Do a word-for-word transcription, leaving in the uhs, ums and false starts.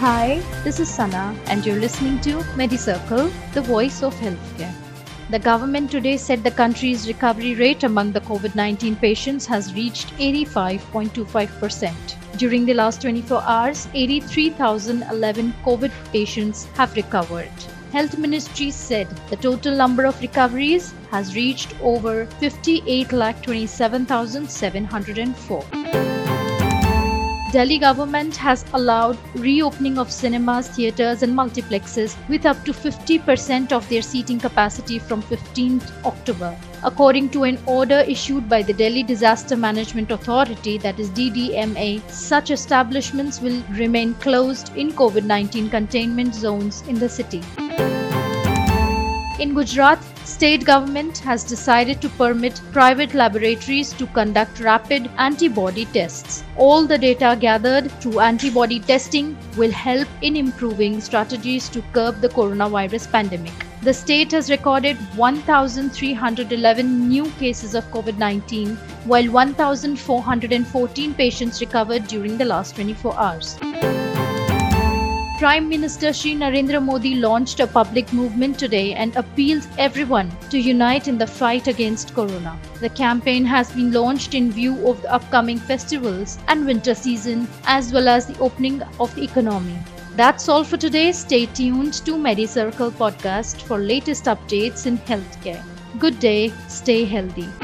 Hi, this is Sana, and you're listening to MediCircle, the voice of healthcare. The government today said the country's recovery rate among the COVID nineteen patients has reached eighty-five point two five percent. During the last twenty-four hours, eighty-three thousand eleven COVID patients have recovered. Health Ministry said the total number of recoveries has reached over fifty-eight lakh twenty-seven thousand seven hundred four. Delhi government has allowed reopening of cinemas, theatres and multiplexes with up to fifty percent of their seating capacity from fifteenth October. According to an order issued by the Delhi Disaster Management Authority, that is D D M A, such establishments will remain closed in COVID nineteen containment zones in the city. In Gujarat, state government has decided to permit private laboratories to conduct rapid antibody tests. All the data gathered through antibody testing will help in improving strategies to curb the coronavirus pandemic. The state has recorded one thousand three hundred eleven new cases of COVID nineteen, while one thousand four hundred fourteen patients recovered during the last twenty-four hours. Prime Minister Shri Narendra Modi launched a public movement today and appealed everyone to unite in the fight against corona. The campaign has been launched in view of the upcoming festivals and winter season, as well as the opening of the economy. That's all for today. Stay tuned to MediCircle podcast for latest updates in healthcare. Good day, stay healthy.